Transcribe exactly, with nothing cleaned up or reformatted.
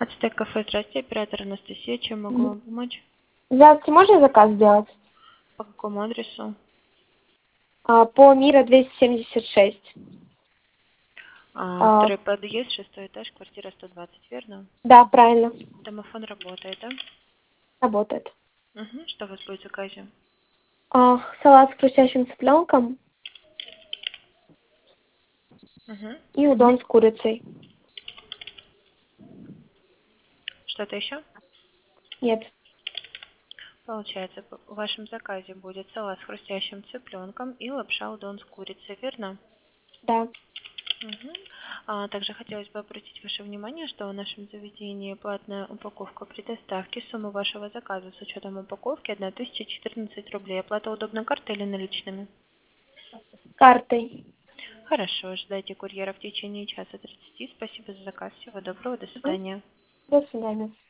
Ацтек кафе, здрасте, оператор Анастасия, чем могу вам помочь? Здравствуйте, можно заказ сделать? По какому адресу? А, по Мира двести семьдесят шесть. А, А, второй подъезд, шестой этаж, квартира сто двадцать, верно? да, правильно. Домофон работает, да? Работает. Угу. Что у вас будет в заказе? А, салат с хрустящим цыпленком Угу. и удон с курицей. Что-то еще? Нет. Получается, в вашем заказе будет салат с хрустящим цыпленком и лапша удон с курицей, верно? Да. Угу. А также хотелось бы обратить ваше внимание, что в нашем заведении платная упаковка при доставке. Сумма вашего заказа с учетом упаковки тысяча четырнадцать рублей. Оплата удобно картой или наличными? Картой. Хорошо, ожидайте курьера в течение часа тридцати. Спасибо за заказ. Всего доброго, до Мгм. свидания. До свидания.